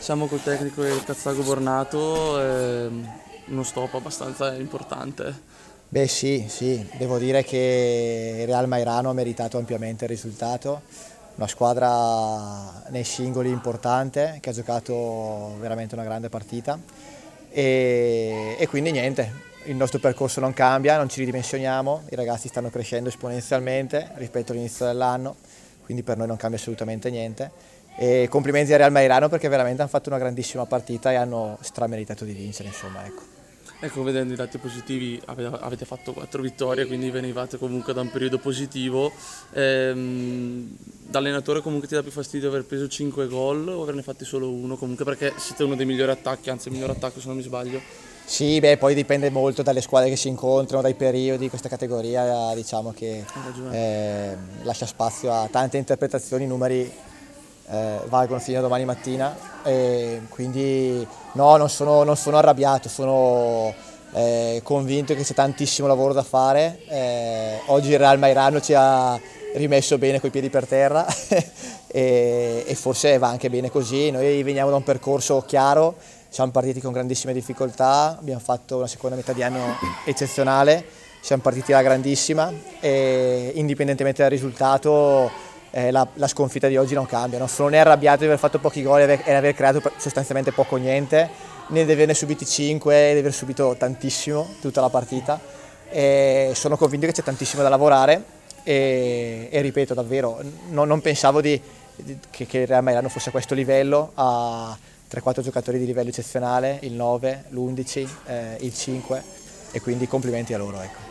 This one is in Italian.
Siamo col tecnico del Cazzago Bornato, uno stop abbastanza importante. Beh sì, devo dire che il Real Mairano ha meritato ampiamente il risultato, una squadra nei singoli importante che ha giocato veramente una grande partita e quindi niente, il nostro percorso non cambia, non ci ridimensioniamo, i ragazzi stanno crescendo esponenzialmente rispetto all'inizio dell'anno, quindi per noi non cambia assolutamente niente. E complimenti al Real Mairano perché veramente hanno fatto una grandissima partita e hanno strameritato di vincere, insomma, ecco. Ecco, vedendo i dati positivi, avete fatto 4 vittorie, quindi venivate comunque da un periodo positivo. Da allenatore comunque ti dà più fastidio aver preso 5 gol o averne fatti solo uno? Comunque perché siete uno dei migliori attacchi, anzi il miglior attacco se non mi sbaglio. Sì, beh, poi dipende molto dalle squadre che si incontrano, dai periodi, questa categoria diciamo che Hai ragione. lascia spazio a tante interpretazioni, i numeri valgono fino a domani mattina, e quindi no, non sono arrabbiato, sono convinto che c'è tantissimo lavoro da fare. Oggi il Real Mairano ci ha rimesso bene coi piedi per terra e forse va anche bene così. Noi veniamo da un percorso chiaro, siamo partiti con grandissime difficoltà, abbiamo fatto una seconda metà di anno eccezionale, siamo partiti alla grandissima e indipendentemente dal risultato la sconfitta di oggi non cambia. Non sono né arrabbiato di aver fatto pochi gol e aver creato sostanzialmente poco o niente, né di averne subiti 5 e di aver subito tantissimo tutta la partita. E sono convinto che c'è tantissimo da lavorare e ripeto davvero, non pensavo che il Real Mairano fosse a questo livello, a 3-4 giocatori di livello eccezionale, il 9, l'11, il 5 e quindi complimenti a loro. Ecco.